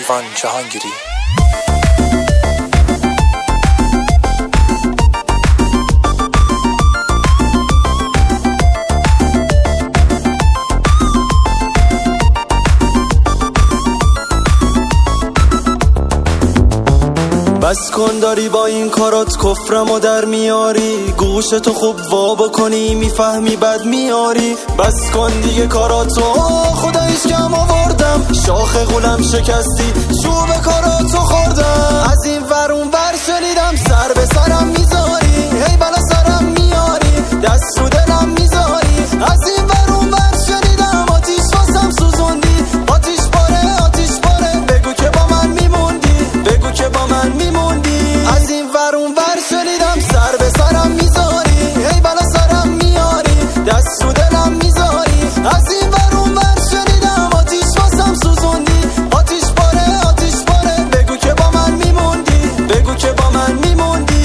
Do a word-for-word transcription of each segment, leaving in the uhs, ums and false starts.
کاروان جهانگیری. بس کن داری با این کارات کفرمو در میاری، گوشتو خوب وا بکنی میفهمی بد میاری. بس کن دیگه کاراتو خداییش کم آوردم، شاخ غولم شکستی چوب کاراتو خوردم. از این ور اون ور شنیدم سر به سرم میذاری، هی بلا سرم میاری دست رو دلم میذاری. از این ور اون ور شنیدم آتیش واسم سوزوندی، آتیش باره آتیش باره بگو که با من میموندی، بگو که با من میموندی. از این ور اون ور شنیدم سر به سرم میذاری، هی بلا سرم میاری دست رو دلم میذاری. از این ور اون ور شنیدم آتیش واسم سوزوندی، آتیش باره آتیش باره بگو که با من میموندی، بگو که با من میموندی.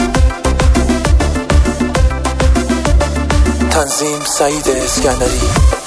تنظیم سعید اسکندری.